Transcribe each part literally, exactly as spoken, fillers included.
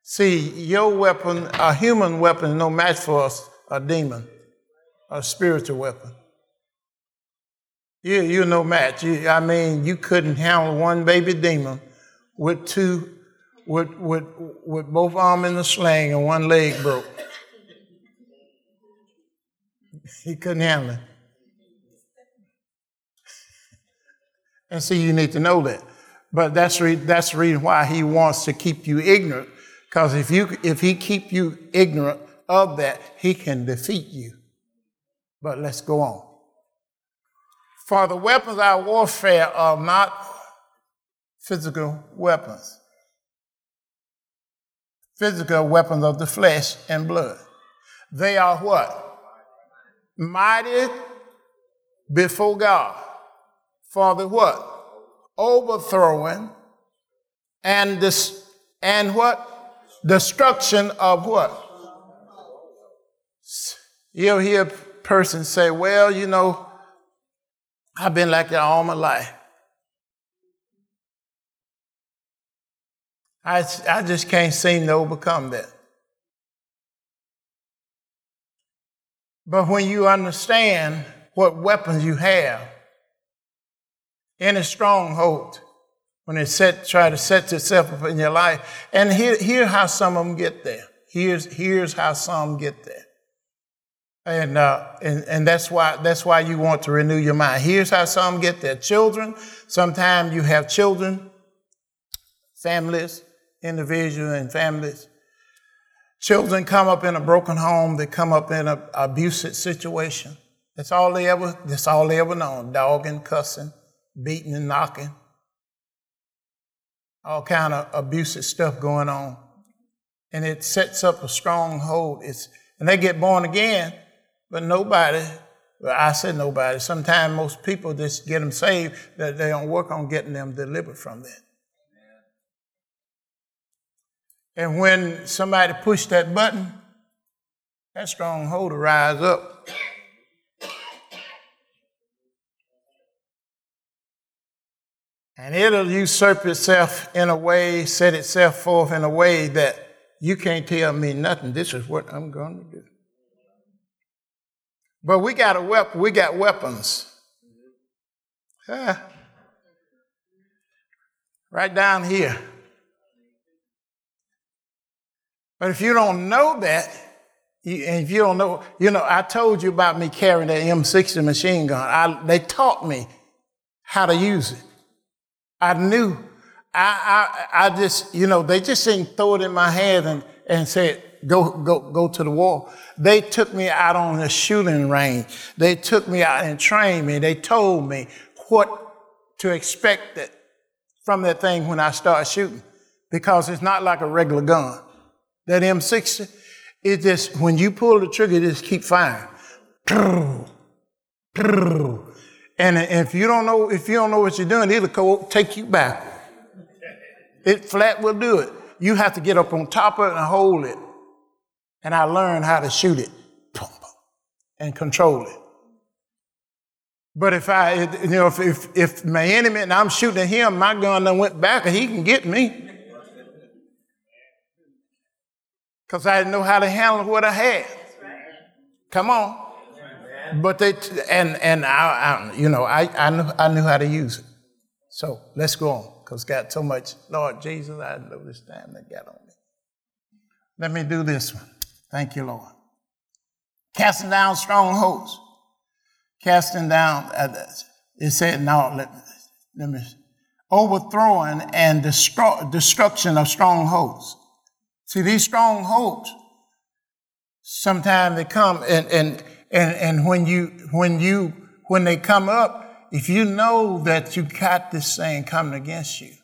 See, your weapon, a human weapon, is no match for us, a demon, a spiritual weapon. You, you're no match. You, I mean, you couldn't handle one baby demon with two, with, with, with both arms in the sling and one leg broke. He couldn't handle it. And see, you need to know that. But that's re- that's the reason why he wants to keep you ignorant. Because if you if he keep you ignorant of that, he can defeat you. But let's go on. For the weapons of our warfare are not physical weapons. Physical weapons of the flesh and blood. They are what? Mighty before God. For the what? Overthrowing and this and what? Destruction of what? You'll hear a person say, well, you know, I've been like that all my life. I, I just can't seem to overcome that. But when you understand what weapons you have, any stronghold, when it set, try to set itself up in your life, and here, here's how some of them get there. Here's, here's how some get there. And, uh, and and that's why that's why you want to renew your mind. Here's how some get there. Children, sometimes you have children, families, individuals and families. Children come up in a broken home. They come up in an abusive situation. That's all they ever. That's all they ever know. Dogging, cussing, beating and knocking. All kind of abusive stuff going on, and it sets up a stronghold. It's and they get born again. But nobody, well, I said nobody, sometimes most people just get them saved, that they don't work on getting them delivered from that. And when somebody push that button, that stronghold will rise up. And it'll usurp itself in a way, set itself forth in a way that you can't tell me nothing. This is what I'm going to do. But we got a weapon. We got weapons. Huh? Right down here. But if you don't know that, you, and if you don't know, you know, I told you about me carrying that M sixty machine gun. I, they taught me how to use it. I knew. I, I, I just, you know, they just didn't throw it in my hand and, and said, Go, go, go to the war. They took me out on the shooting range. They took me out and trained me. They told me what to expect that, from that thing when I start shooting, because it's not like a regular gun. That M sixty, it just, when you pull the trigger, it just keep firing. And if you don't know, if you don't know what you're doing, it'll take you back. It flat will do it. You have to get up on top of it and hold it. And I learned how to shoot it and control it. But if I, you know, if, if, if my enemy and I'm shooting at him, my gun done went back and he can get me. Because I didn't know how to handle what I had. Come on. But they, and, and I, I you know, I, I knew, I knew how to use it. So let's go on. Because got so much, Lord Jesus, I know this time that got on me. Let me do this one. Thank you, Lord. Casting down strongholds. Casting down, uh, it said, no, let, let me, overthrowing and destro- destruction of strongholds. See, these strongholds, sometimes they come, and, and, and, and when you, when you, when they come up, if you know that you got this thing coming against you,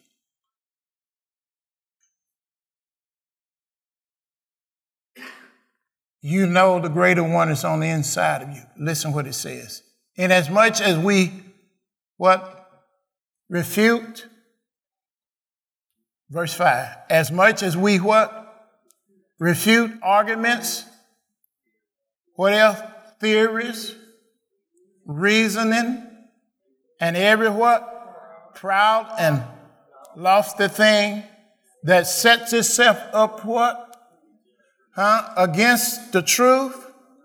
you know the greater one is on the inside of you. Listen what it says. Inasmuch as we, what? Refute. Verse five. As much as we, what? Refute arguments. What else? Theories. Reasoning. And every what? Proud and lofty thing that sets itself up what? Huh? Against the truth.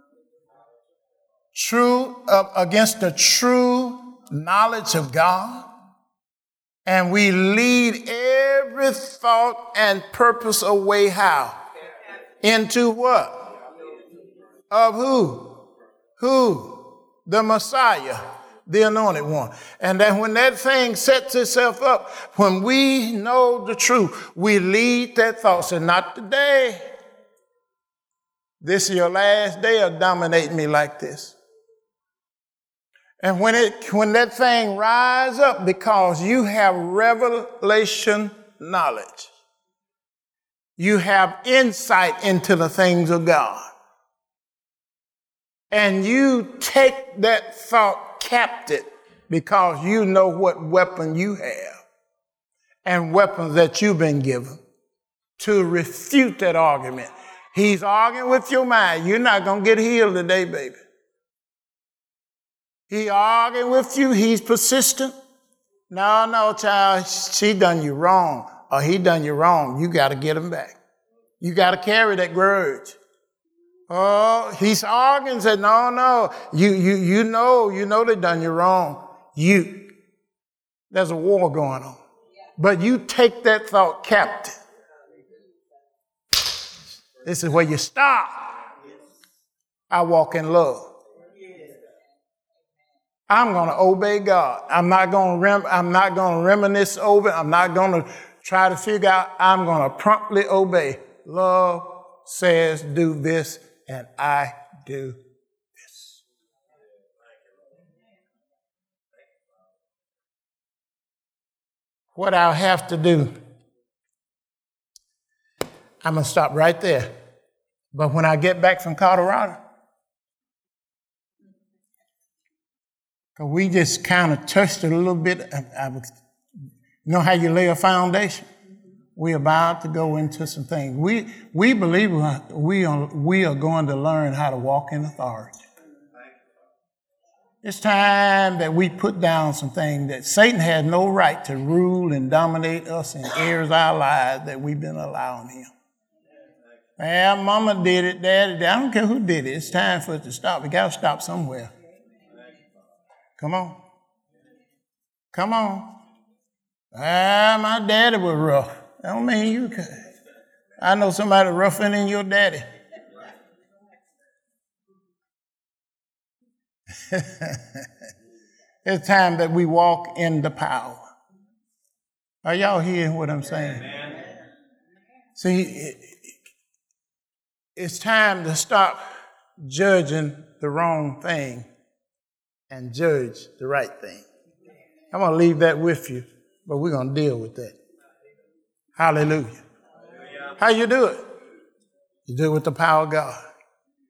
True, uh, against the true knowledge of God. And we lead every thought and purpose away how? Into what? Of who? Who? The Messiah, the anointed one. And then when that thing sets itself up, when we know the truth, we lead that thought. So not today. This is your last day of dominating me like this. And when it when that thing rise up, because you have revelation knowledge, you have insight into the things of God, and you take that thought captive because you know what weapon you have and weapons that you've been given to refute that argument. He's arguing with your mind. You're not going to get healed today, baby. He arguing with you. He's persistent. No, no, child, she done you wrong or he done you wrong. You got to get him back. You got to carry that grudge. Oh, he's arguing, said, no, no, you, you, you know, you know they done you wrong. You, there's a war going on. But you take that thought captive. This is where you stop. I walk in love. I'm going to obey God. I'm not going to rem- I'm not going to reminisce over it. I'm not going to try to figure out. I'm going to promptly obey. Love says do this, and I do this. What I'll have to do, I'm going to stop right there. But when I get back from Colorado, we just kind of touched it a little bit. I, I, you know how you lay a foundation? We're about to go into some things. We we believe we are, we are going to learn how to walk in authority. It's time that we put down some things that Satan has no right to rule and dominate us in areas of our lives that we've been allowing him. Well, mama did it, daddy did it. I don't care who did it. It's time for it to stop. We got to stop somewhere. Come on. Come on. Ah, my daddy was rough. That don't mean you could. I know somebody rougher than your daddy. It's time that we walk in the power. Are y'all hearing what I'm saying? Amen. See, it, it's time to stop judging the wrong thing and judge the right thing. I'm going to leave that with you, but we're going to deal with that. Hallelujah. Hallelujah. How you do it? You do it with the power of God.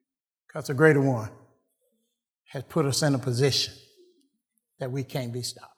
Because the greater one has put us in a position that we can't be stopped.